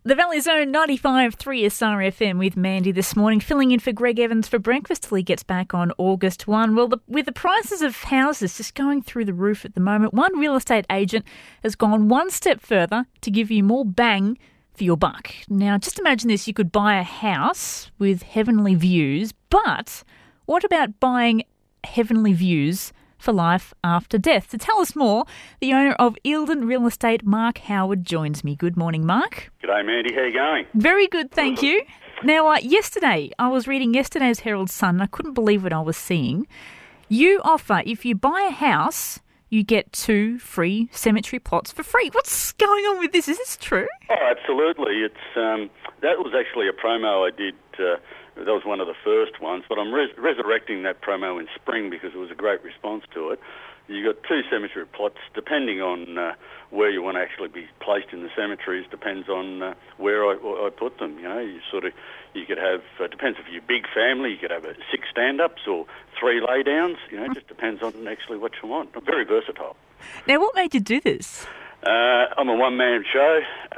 The Valley Zone 95.3 SRFM with Mandy this morning, filling in for Greg Evans for breakfast till he gets back on August 1. Well, with the prices of houses just going through the roof at the moment, one real estate agent has gone one step further to give you more bang for your buck. Now, just imagine this. You could buy a house with heavenly views, but what about buying heavenly views for life after death? To tell us more, the owner of Eildon Real Estate, Mark Howard, joins me. Good morning, Mark. G'day, Mandy. How you going? Very good, thank you. Now, yesterday, I was reading yesterday's Herald Sun, and I couldn't believe what I was seeing. You offer, if you buy a house, you get 2 free cemetery plots for free. What's going on with this? Is this true? Oh, absolutely. It's that was actually a promo I did. That was one of the first ones, but I'm resurrecting that promo in spring because it was a great response to it. You got 2 cemetery plots, depending on where you want to actually be placed in the cemeteries. Depends on where I put them. You know, you could have. Depends if you're a big family. You could have 6 stand-ups or 3 laydowns. You know, it just depends on actually what you want. I'm very versatile. Now, what made you do this? I'm a one-man show.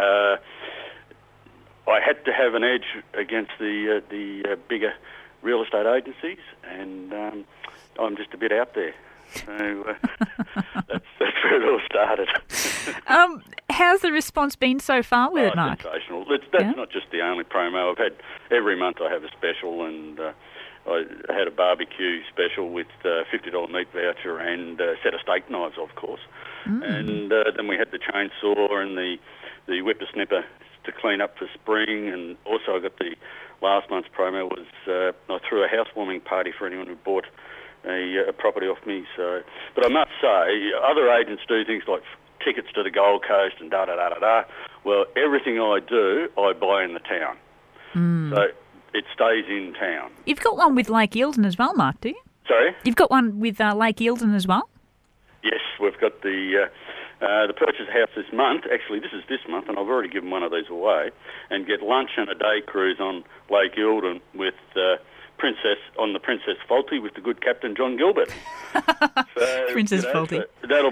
I had to have an edge against the bigger real estate agencies, and I'm just a bit out there. So that's where it all started. How's the response been so far with it, Mark? Sensational. That's not just the only promo. I've had every month. I have a special, and I had a barbecue special with $50 meat voucher and a set of steak knives, of course. And then we had the chainsaw and the whippersnipper to clean up for spring, and also I got the last month's promo was I threw a housewarming party for anyone who bought a property off me. So, but I must say, other agents do things like tickets to the Gold Coast and da-da-da-da-da. Well, everything I do, I buy in the town. So it stays in town. You've got one with Lake Eildon as well, Mark, do you? Sorry? You've got one with Lake Eildon as well? Yes, we've got the purchase house this month. Actually, this is this month, and I've already given one of these away. And get lunch and a day cruise on Lake Eildon with the Princess Faulty with the good Captain John Gilbert. So, Princess Faulty. So that'll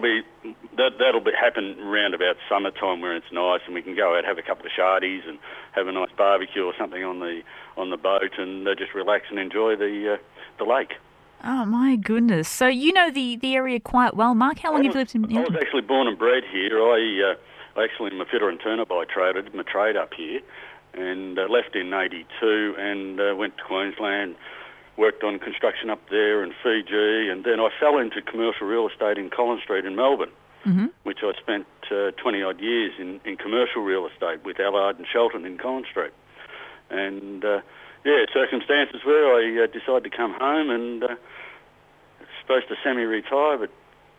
happen around about summertime where it's nice, and we can go out, have a couple of shardies, and have a nice barbecue or something on the boat, and just relax and enjoy the lake. Oh, my goodness. So you know the area quite well. Mark, how long have you lived in Eildon? I was actually born and bred here. I actually am a fitter and turner by trade. I did my trade up here and left in 82 and went to Queensland, worked on construction up there in Fiji, and then I fell into commercial real estate in Collins Street in Melbourne, which I spent 20-odd years in commercial real estate with Allard and Shelton in Collins Street. And, circumstances where I decided to come home and supposed to semi-retire, but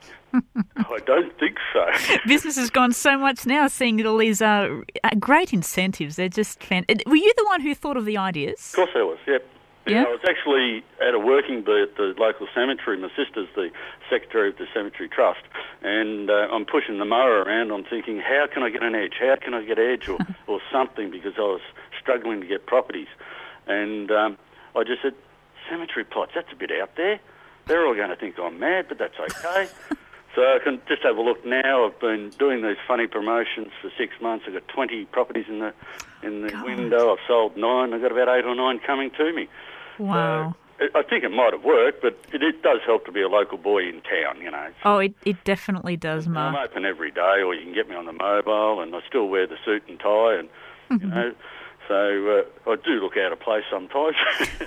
I don't think so. Business has gone so much now, seeing all these great incentives. They're just fantastic. Were you the one who thought of the ideas? Of course I was, yep. Yeah, I was actually at a working bee at the local cemetery. My sister's the secretary of the Cemetery Trust, and I'm pushing the mower around. I'm thinking, how can I get an edge? How can I get an edge or something, because I was struggling to get properties. And I just said, cemetery plots, that's a bit out there. They're all going to think I'm mad, but that's okay. So I can just have a look now. I've been doing these funny promotions for 6 months. I've got 20 properties in the window. I've sold 9. I've got about 8 or 9 coming to me. Wow. So I think it might have worked, but it does help to be a local boy in town, you know. Oh, it definitely does, Mark. I'm open every day, or you can get me on the mobile, and I still wear the suit and tie, and, you know. So I do look out of place sometimes.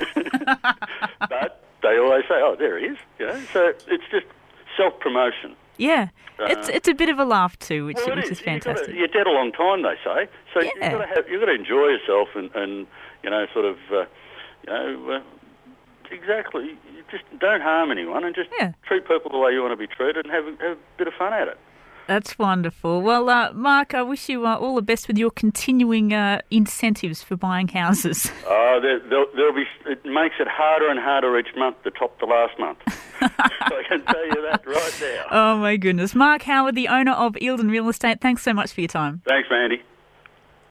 But they always say, oh, there he is. You know? So it's just self-promotion. Yeah. It's a bit of a laugh too, which is fantastic. You're dead a long time, they say. So you've got to enjoy yourself and you know, sort of, exactly. You just don't harm anyone and just treat people the way you want to be treated and have a bit of fun at it. That's wonderful. Well, Mark, I wish you all the best with your continuing incentives for buying houses. Oh, there'll be. It makes it harder and harder each month to top the last month. I can tell you that right now. Oh, my goodness. Mark Howard, the owner of Eildon Real Estate, thanks so much for your time. Thanks, Mandy.